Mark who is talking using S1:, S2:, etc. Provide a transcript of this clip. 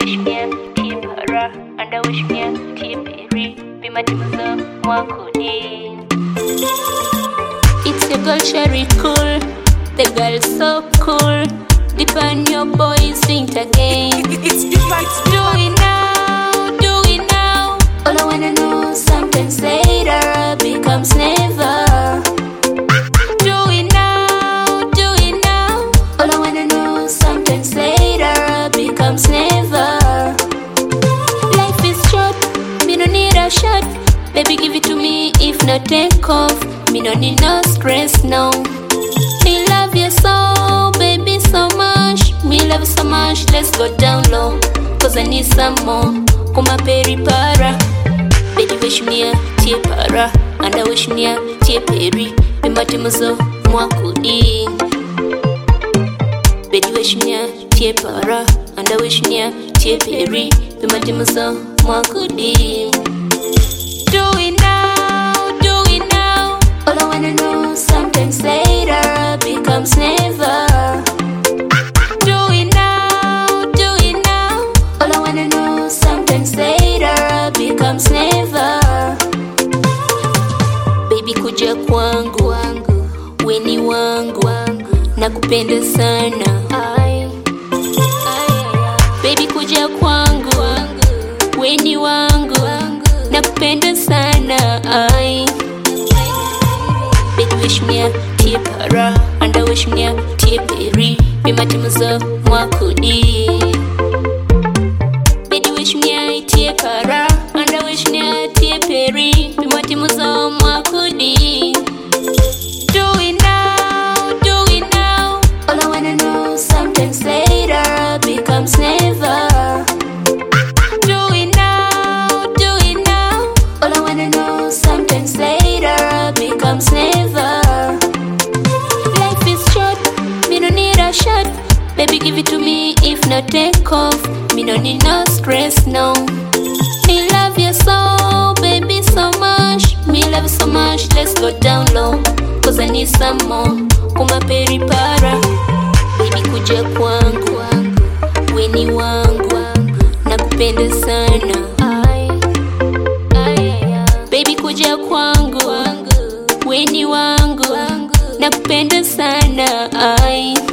S1: wish me a tipara, and I wish me a tipiri. Be my timazo, wakudi. It's your girl Sherry Cool, the girl so cool. Dip on your boys feet again.
S2: It's different.
S1: Do it now, do it now. All I wanna know, sometimes later becomes never. Do it now, do it now. All I wanna know, sometimes later becomes never. Life is short, me no need a shot. Baby, give it to me, if not take off. Me no need no stress, no. Me love you so, baby, so much. Me love you so much, let's go down low. Cause I need some more, kuma peri para. Baby, wish me a tipara, and I wish me a tipiri. Be my timazo, mwakudi. Baby, wish me a tipara, and I wish me a tipiri. Be my timazo, mwakudi. Do it now, do it now. All I wanna know, sometimes later becomes never. Do it now, do it now. All I wanna know, sometimes later becomes never. Baby, kuja kwangu, weni wangu, nakupenda sana. Baby, kuja kwangu, weni wangu, nakupenda sana. Baby, wish me a tipara, and I wish me a tipiri. Be my timazo, mwakudi. Baby, wish me a tipara, and I wish me a tipiri. Be my timazo, mwakudi. Do it now, do it now. All I wanna know, sometimes later becomes never. Do it now, do it now. All I wanna know, sometimes later becomes never. Life is short, me no need a shot. Baby, give it to me, if not take off. Me no need no stress, no. Me love you so, baby, so much. Me love you so much, let's go down low. Cause I need some more, kuma peri para. Baby, kuja kwangu, weni wangu, nakupenda sana. Baby, kuja kwangu, weni wangu, nakupenda sana.